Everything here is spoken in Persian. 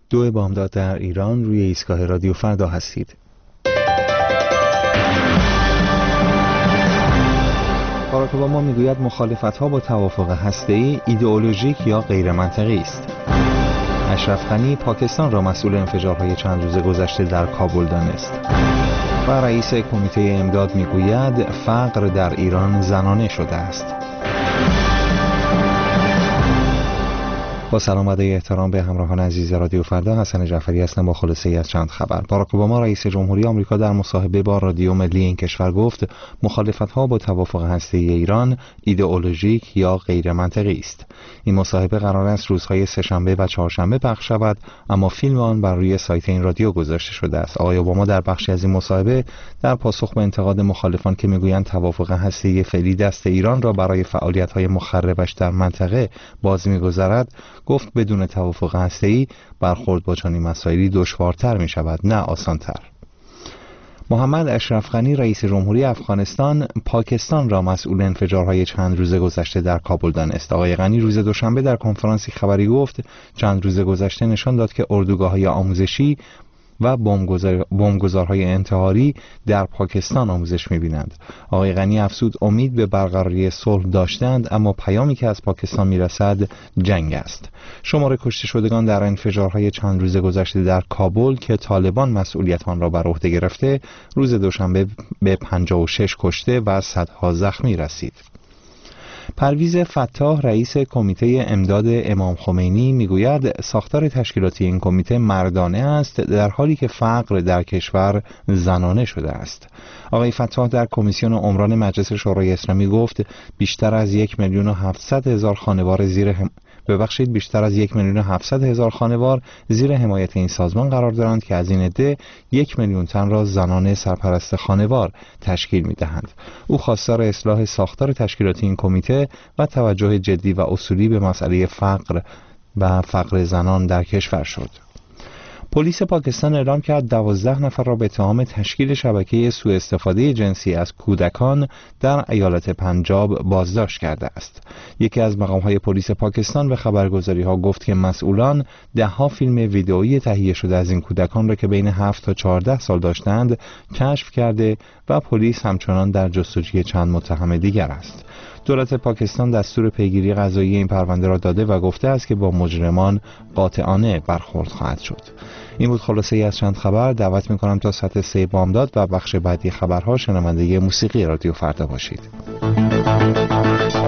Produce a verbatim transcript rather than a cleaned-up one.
دو بامداد در ایران، روی ایستگاه رادیو فردا هستید. باراک اوباما میگوید مخالفت‌ها با توافق هسته‌ای ایدئولوژیک یا غیر منطقی است. اشرف غنی پاکستان را مسئول انفجارهای چند روز گذشته در کابل دانست. و رئیس کمیته امداد میگوید فقر در ایران زنانه شده است. با سلام و احترام به همراهان عزیز رادیو فردا، حسن جعفری هستم با خلاصه از چند خبر. باراک اوباما رئیس جمهوری آمریکا در مصاحبه با رادیو ملی این کشور گفت مخالفت‌ها با توافق هسته‌ای ایران ایدئولوژیک یا غیر منطقی است. این مصاحبه قرار است روزهای سه‌شنبه و چهارشنبه پخش شود، اما فیلم آن بر روی سایت این رادیو گذاشته شده است. آقای اوباما در بخشی از این مصاحبه در پاسخ به انتقاد مخالفان که میگویند توافق هسته‌ای فعلی دست ایران را برای فعالیت‌های مخربش در منطقه باز می‌گذارد، گفت بدون توافق هسته‌ای برخورد با چنین مسائلی دشوارتر می شود نه آسانتر. محمد اشرف غنی رئیس جمهوری افغانستان پاکستان را مسئول انفجارهای چند روز گذشته در کابل دانست. آقای غنی روز دوشنبه در کنفرانسی خبری گفت چند روز گذشته نشان داد که اردوگاه‌های آموزشی و بمبگذارهای انتحاری در پاکستان آموزش می‌بینند. آقای غنی افزود امید به برقراری صلح داشتند، اما پیامی که از پاکستان میرسد جنگ است. شمار کشته شدگان در انفجارهای چند روز گذشته در کابل که طالبان مسئولیت آن را بر عهده گرفته، روز دوشنبه به پنجاه و شش کشته و صدها زخمی رسید. پرویز فتاح رئیس کمیته امداد امام خمینی میگوید ساختار تشکیلاتی این کمیته مردانه است در حالی که فقر در کشور زنانه شده است. آقای فتاح در کمیسیون عمران مجلس شورای اسلامی گفت بیشتر از یک میلیون و هفتصد هزار خانوار زیر هم... ببخشید بیشتر از یک میلیون و هفتصد هزار خانوار زیر حمایت این سازمان قرار دارند که از این عده یک میلیون تن را زنان سرپرست خانوار تشکیل می‌دهند. او خواستار اصلاح ساختار تشکیلاتی این کمیته و توجه جدی و اصولی به مسئله فقر و فقر زنان در کشور شد. پلیس پاکستان اعلام کرد دوازده نفر را به اتهام تشکیل شبکه سوء استفاده جنسی از کودکان در ایالت پنجاب بازداشت کرده است. یکی از مقام‌های پلیس پاکستان به خبرگزاری‌ها گفت که مسئولان ده‌ها فیلم ویدئویی تهیه شده از این کودکان را که بین هفت تا چهارده سال داشتند کشف کرده و پلیس همچنان در جستجوی چند متهم دیگر است. دولت پاکستان دستور پیگیری قضایی این پرونده را داده و گفته است که با مجرمان قاطعانه برخورد خواهد شد. این بود خلاصه ای از چند خبر. دعوت می‌کنم تا ساعت سه بامداد و بخش بعدی خبرها شنونده موسیقی رادیو فردا باشید.